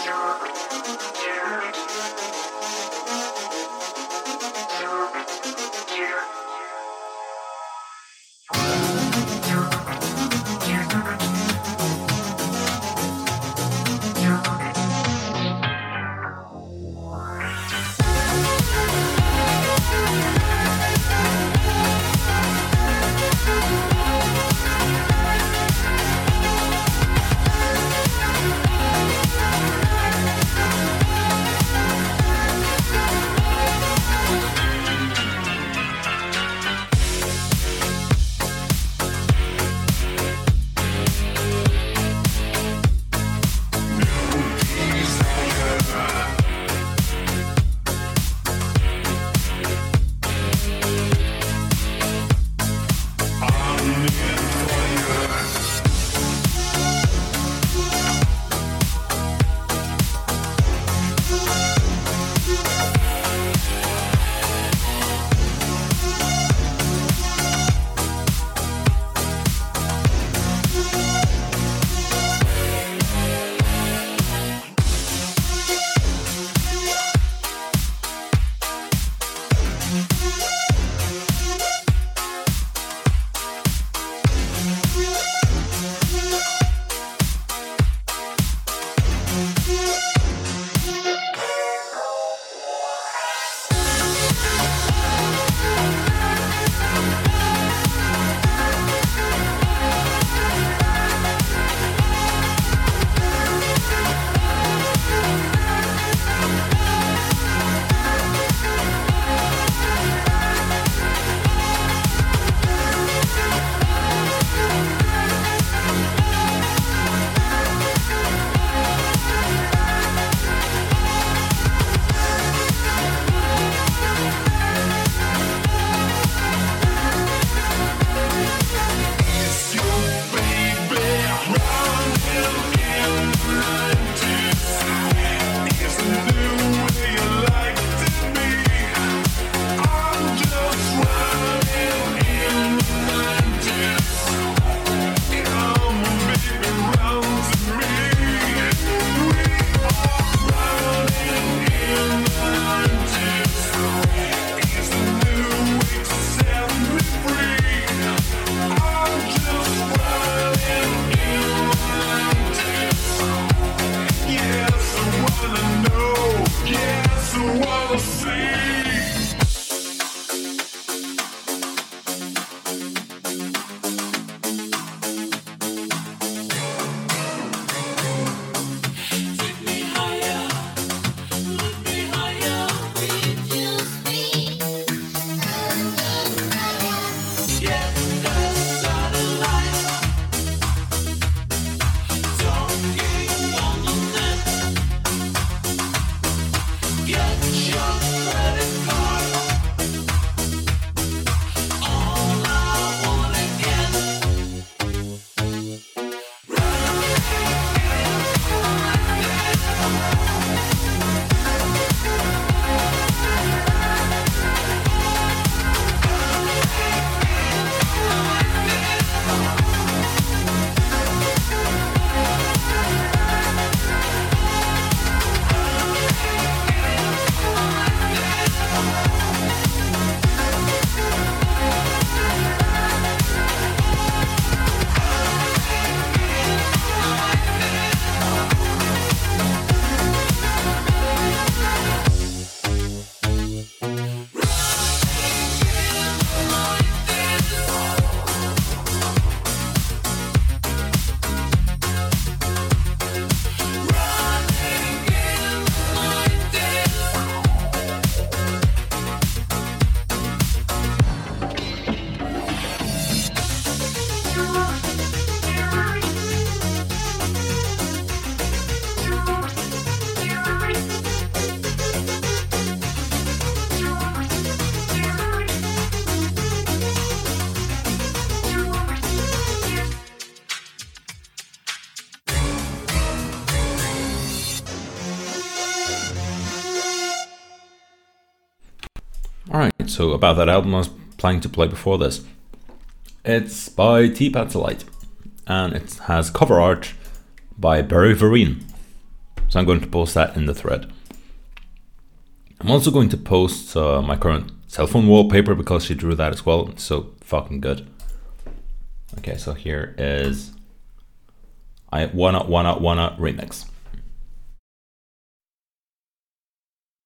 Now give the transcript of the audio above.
Alright, so about that album I was planning to play before this. It's by T-Patsalite, and it has cover art by Barry Vereen. So I'm going to post that in the thread. I'm also going to post my current cell phone wallpaper because she drew that as well. It's so fucking good. Okay, so here is I Wanna remix.